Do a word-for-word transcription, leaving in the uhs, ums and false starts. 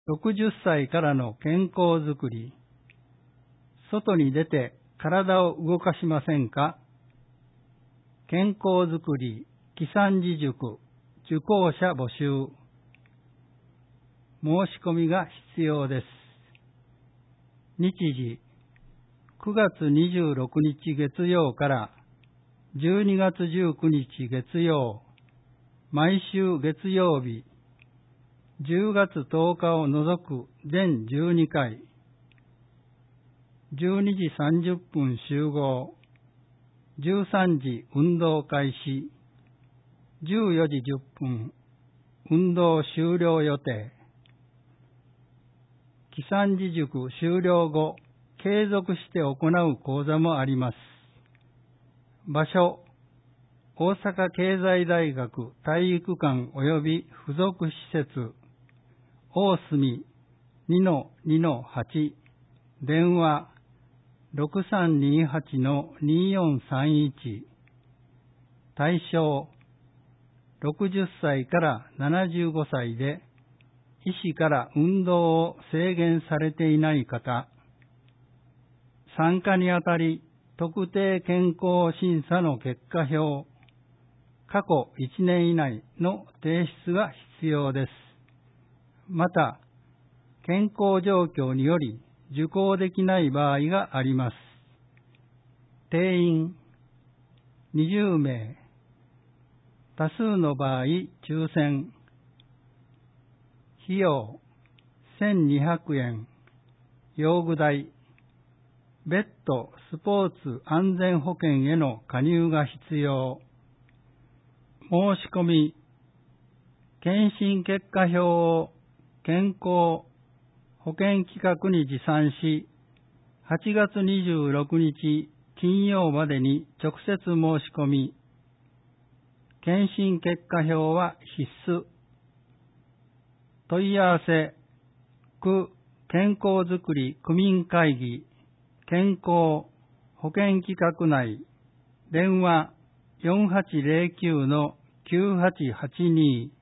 ろくじゅっさいからの健康づくり。外に出て体を動かしませんか？健康づくり木三寺塾受講者募集。申し込みが必要です。日時くがつにじゅうろくにち月曜からじゅうにがつじゅうくにち月曜、毎週月曜日、じゅうがつとおかを除く全じゅうにかい、じゅうにじさんじゅっぷん集合、じゅうさんじ運動開始、じゅうよじじゅっぷん運動終了予定。木三寺塾終了後、継続して行う講座もあります。場所、大阪経済大学体育館及び附属施設、大隅 にのにのはち、電話 ろくさんにはちのによんさんいち、対象、ろくじゅっさいからななじゅうごさいで、医師から運動を制限されていない方、参加にあたり特定健康審査の結果表、過去いちねん以内の提出が必要です。また、健康状況により受講できない場合があります。定員にじゅうめい、多数の場合抽選。費用せんにひゃくえん、用具代、別途スポーツ安全保険への加入が必要。申し込み、検診結果表を健康保険企画に持参し、はちがつにじゅうろくにち金曜までに直接申し込み、検診結果表は必須。問い合わせ、区健康づくり区民会議、健康保険企画内、電話よんはちぜろきゅうのきゅうはちはちに